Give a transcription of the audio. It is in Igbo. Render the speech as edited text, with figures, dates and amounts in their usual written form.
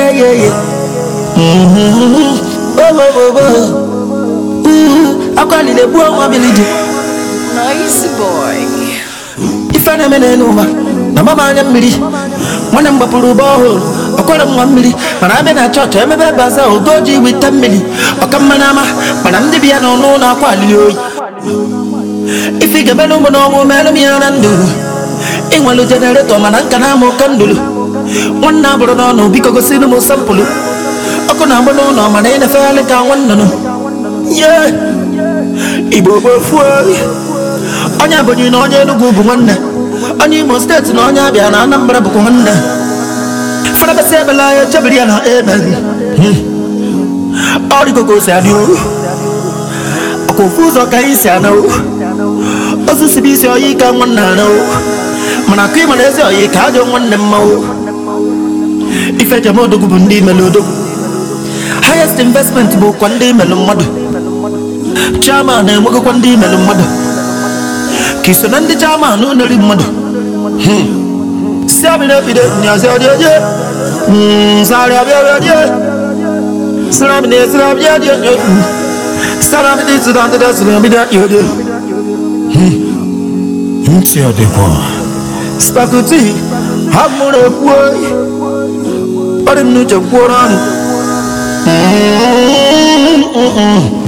I call it a poor mobility. Nice boy. If I am an over, Mama and Miri, one number Puru, a quarter of 1 million, but I'm in a church, I'm a bazaar, or goji with 10 million, or come manama, but I'm the piano, no, not quality. If you get a no woman, and do. In one generator, Manancanamo Candulu. One number no, because cinema sample. Okonamano, no, my name, I can't one. Yeah, Ibo Fury. Onya, but you know, you go one. Only most states no Yabiana number of one. For the Sabella, Jabriana, all the Gogos are you. A confuso Kaisiano. Also, Sibisio, you can one know. Manakima is a card one them more. If I am to Bundi Melodo, highest investment book one day Melomodo. Chama and Mogo one day Melomodo. Kissan the Chama, no, no, mother. Seven up with it, Yazia. Sorry, Salam is Rabia. Salam is under the Salamida. It's your decor. Spacuti, have more of boy, but I'm not a quarter.